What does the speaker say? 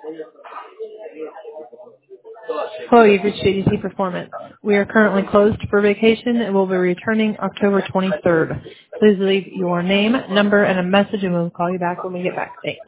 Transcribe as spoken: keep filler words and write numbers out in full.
Hello, you've reached A D C Performance. We are currently closed for vacation and will be returning October twenty-third. Please leave your name, number, and a message, and we'll call you back when we get back. Thanks.